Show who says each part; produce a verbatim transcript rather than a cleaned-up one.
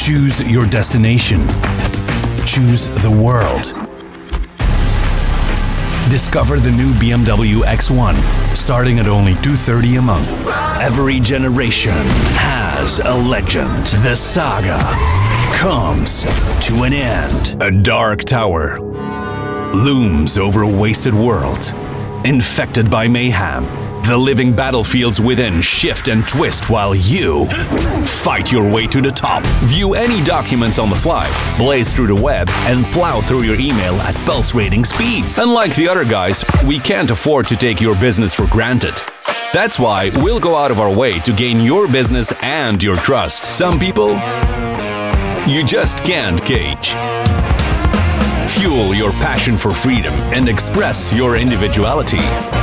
Speaker 1: Choose your destination. Choose the world. Discover the new B M W X one, starting at only two hundred thirty dollars a month. Every generation has a legend. The saga comes to an end. A dark tower looms over a wasted world, infected by mayhem. The living battlefields within shift and twist while you fight your way to the top. View any documents on the fly, blaze through the web, and plow through your email at pulse-rating speeds. Unlike the other guys, we can't afford to take your business for granted. That's why we'll go out of our way to gain your business and your trust. Some people, you just can't cage. Fuel your passion for freedom and express your individuality.